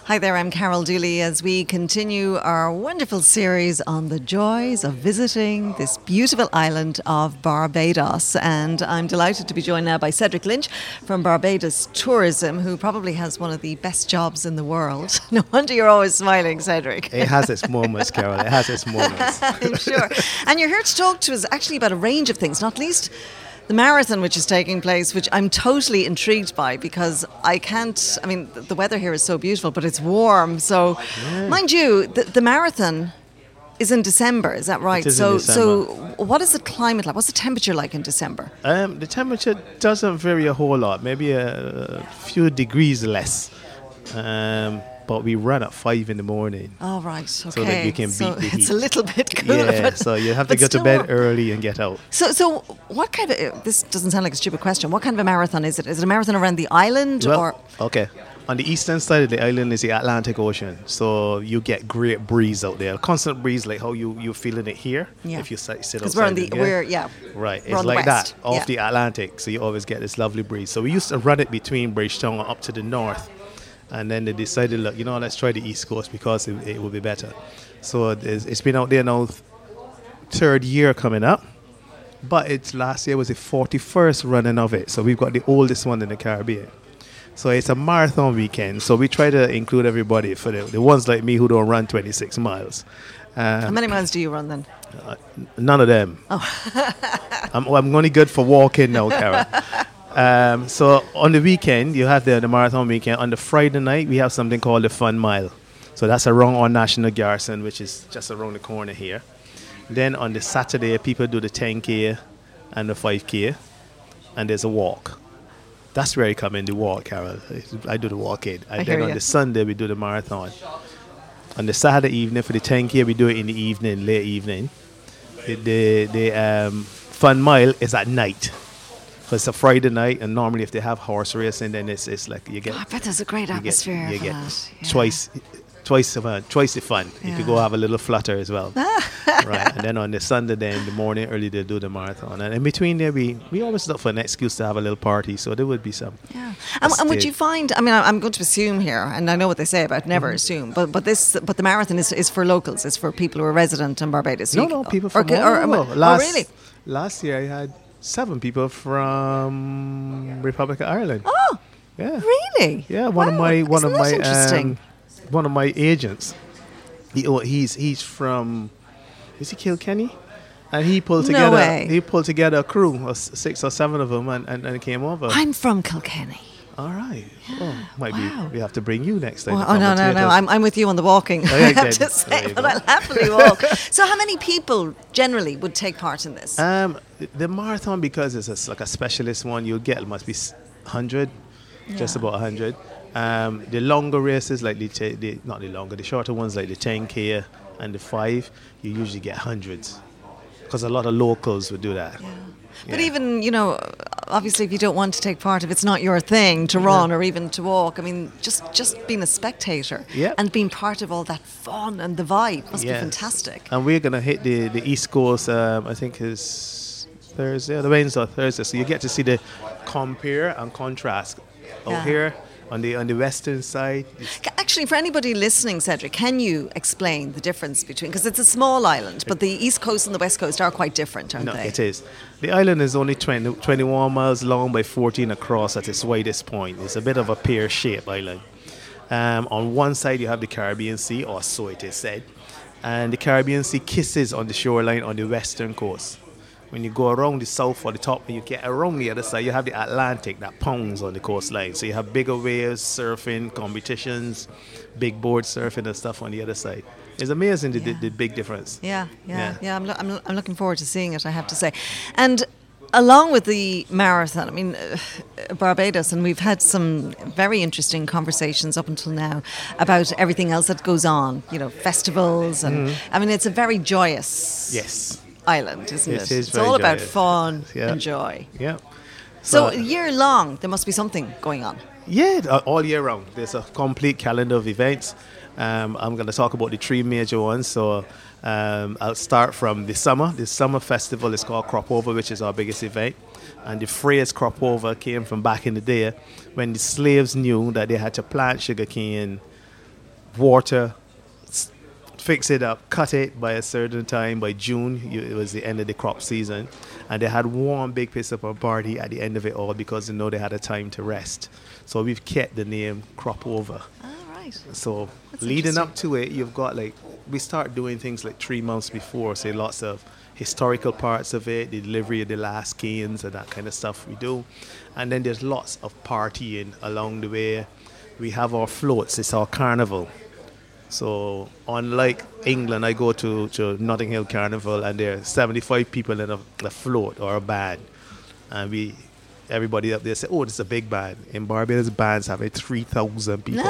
Hi there, I'm Carol Dooley as we continue our wonderful series on the joys of visiting this beautiful island of Barbados. And I'm delighted to be joined now by Cedric Lynch from Barbados Tourism, who probably has one of the best jobs in the world. No wonder you're always smiling, Cedric. It has its moments, Carol. It has its moments. I'm sure. And you're here to talk to us actually about a range of things, not least the marathon which is taking place, which I'm totally intrigued by because the weather here is so beautiful, but it's warm. So, mind you, the marathon is in December, is that right? It is in December. So what is the climate like? What's the temperature like in December? The temperature doesn't vary a whole lot, maybe a few degrees less. But we run at 5 in the morning. Oh, right, okay. So that you can beat the heat. It's a little bit cooler. Yeah, so you have to go to bed early and get out. So what kind of, this doesn't sound like a stupid question, what kind of a marathon is it? Is it a marathon around the island? Okay. On the eastern side of the island is the Atlantic Ocean. So you get great breeze out there. Constant breeze like how you're feeling it here. Yeah. If you sit outside. Because right, it's like that, off the Atlantic. So you always get this lovely breeze. So we used to run it between Bridgetown up to the north. And then they decided, look, let's try the East Coast because it will be better. So it's been out there now, third year coming up. But last year was the 41st running of it. So we've got the oldest one in the Caribbean. So it's a marathon weekend. So we try to include everybody for the ones like me who don't run 26 miles. How many miles do you run then? None of them. Oh. I'm only good for walking now, Carol. So on the weekend, you have the marathon weekend. On the Friday night, we have something called the Fun Mile. So that's around our National Garrison, which is just around the corner here. Then on the Saturday, people do the 10K and the 5K, and there's a walk. That's where I come in, the walk, Carol. I do the walk-in. And then on the Sunday, we do the marathon. On the Saturday evening, for the 10K, we do it in the evening, late evening. The Fun Mile is at night. So it's a Friday night, and normally if they have horse racing, then it's like you get. I bet there's a great atmosphere. You get twice the fun. You could go have a little flutter as well, right? And then on the Sunday, then in the morning early they do the marathon, and in between there we always look for an excuse to have a little party. So there would be some. Yeah, and would you find? I mean, I'm going to assume here, and I know what they say about never assume, but the marathon is for locals. It's for people who are resident in Barbados. No, people from all over. Really? Last year I had 7 people from Republic of Ireland. Oh, yeah, really? Yeah, one of my agents. He's from, is he Kilkenny? And he pulled together a crew of 6 or 7 of them and came over. I'm from Kilkenny. All right. Yeah. Well, we have to bring you next time. No. I'm with you on the walking. I have to say, but I'll happily walk. So, how many people generally would take part in this? The marathon, because it's like a specialist one, must be 100, just about 100. The longer races, like the shorter ones, like the 10K and the 5, you usually get hundreds, because a lot of locals would do that. Yeah. But even, obviously if you don't want to take part, if it's not your thing to run or even to walk, I mean, just being a spectator and being part of all that fun and the vibe must be fantastic. And we're going to hit the East Coast, I think is Thursday, the Wednesday or Thursday, so you get to see the compare and contrast out here. On the western side. Actually, for anybody listening, Cedric, can you explain the difference between, because it's a small island, but the East Coast and the West Coast are quite different, aren't they? No, it is. The island is only 21 miles long by 14 across at its widest point. It's a bit of a pear-shaped island. On one side, you have the Caribbean Sea, or so it is said, and the Caribbean Sea kisses on the shoreline on the western coast. When you go around the south or the top, and you get around the other side, you have the Atlantic that pounds on the coastline. So you have bigger waves, surfing, competitions, big board surfing and stuff on the other side. It's amazing the big difference. Yeah. I'm looking forward to seeing it, I have to say. And along with the marathon, I mean, Barbados, and we've had some very interesting conversations up until now about everything else that goes on, festivals. And I mean, it's a very joyous island, isn't it? It's all about fun and joy. Yeah. So year long, there must be something going on. Yeah, all year round. There's a complete calendar of events. I'm going to talk about the 3 major ones. So I'll start from the summer. The summer festival is called Crop Over, which is our biggest event. And the phrase crop over came from back in the day when the slaves knew that they had to plant sugarcane water, fix it up, cut it by a certain time. By June, it was the end of the crop season. And they had one big piece of a party at the end of it all because they know they had a time to rest. So we've kept the name Crop Over. Ah, right. So That's leading up to it, you've got like, we start doing things like 3 months before, say lots of historical parts of it, the delivery of the last canes and that kind of stuff we do. And then there's lots of partying along the way. We have our floats, it's our carnival. So unlike England, I go to Notting Hill Carnival and there are 75 people in a float or a band. And everybody up there say, oh, this is a big band. In Barbados, bands have 3,000 people.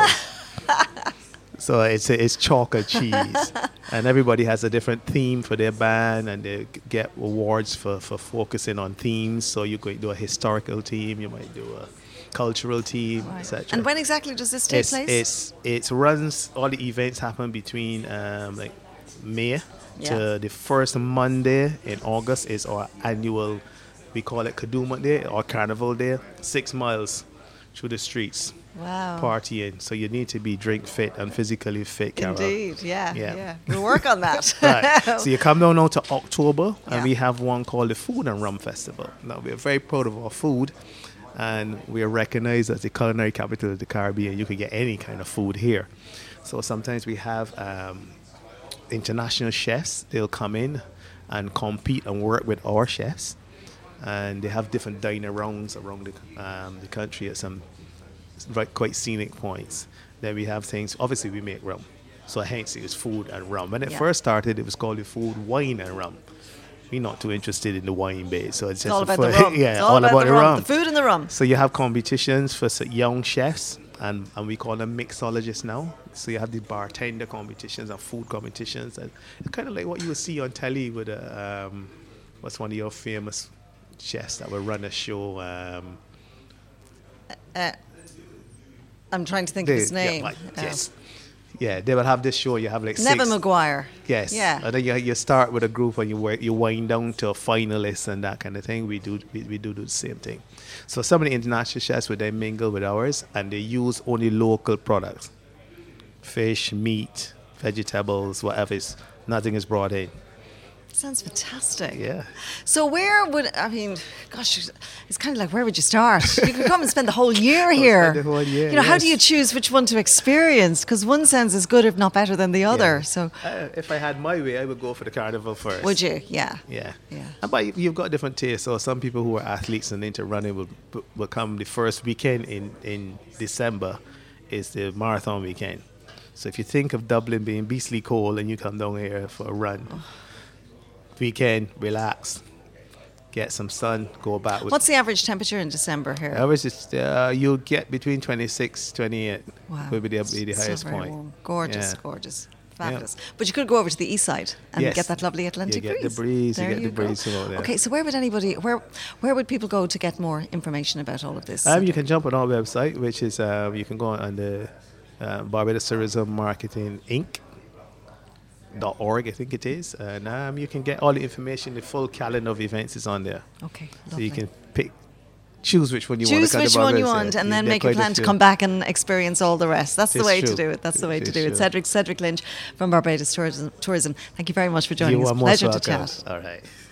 So it's chalk and cheese. And everybody has a different theme for their band and they get awards for focusing on themes. So you could do a historical theme, you might do a cultural team, Right. etc. And when exactly does this take place? It runs, all the events happen between like May to the first Monday in August is our annual, we call it Kaduma Day or Carnival Day, 6 miles through the streets. Wow. Partying. So you need to be drink fit and physically fit, Carol. Indeed, Yeah. yeah. We'll work on that. Right. So you come down now to October and Yeah. we have one called the Food and Rum Festival. Now we're very proud of our food and we are recognized as the culinary capital of the Caribbean. You can get any kind of food here. So sometimes we have international chefs. They'll come in and compete and work with our chefs. And they have different dining rounds around the country at some quite scenic points. Then we have things, obviously we make rum. So hence it's food and rum. When it first started, it was called the food, wine and rum. We're not too interested in the wine base. So it's just all about the rum. Yeah, it's all about the rum. The food and the rum. So you have competitions for young chefs and we call them mixologists now. So you have the bartender competitions and food competitions. And it's kind of like what you would see on telly with what's one of your famous chefs that will run a show. I'm trying to think of his name. Yes. Yeah, they will have this show. You have like Nevin 6. Maguire. Yes. Yeah. And then you start with a group and you wind down to a finalist and that kind of thing. We do the same thing. So some of the international chefs would then mingle with ours and they use only local products. Fish, meat, vegetables, whatever. Nothing is brought in. Sounds fantastic. Yeah. So gosh, it's kind of like, where would you start? You could come and spend the whole year here. Spend the whole year, how do you choose which one to experience? Because one sounds as good, if not better, than the other. Yeah. So, if I had my way, I would go for the carnival first. would you? Yeah. Yeah. Yeah. But you've got different tastes. So some people who are athletes and into running will come the first weekend in December is the marathon weekend. So if you think of Dublin being beastly cold and you come down here for a run, weekend, relax, get some sun, go back. What's the average temperature in December here? Average is you'll get between 26, 28. Wow. Will be the highest very point. Warm. Gorgeous, Yeah. gorgeous. Fabulous. But you could go over to the east side and Yes. get that lovely Atlantic You get breeze. the breeze, There you get the go. breeze from over there. Okay, so where would people go to get more information about all of this? You can jump on our website, which is you can go on the Barbados Tourism Marketing Inc.org, I think it is, and you can get all the information. The full calendar of events is on there, Okay, so lovely. you can choose which one you Choose want. which one you want and then make a plan to come back and experience all the rest. That's the It's way to true. do it. That's the way to It's do it. true. Cedric Lynch from Barbados Tourism. Thank you very much for joining You us. are most Pleasure to welcome. chat. All right.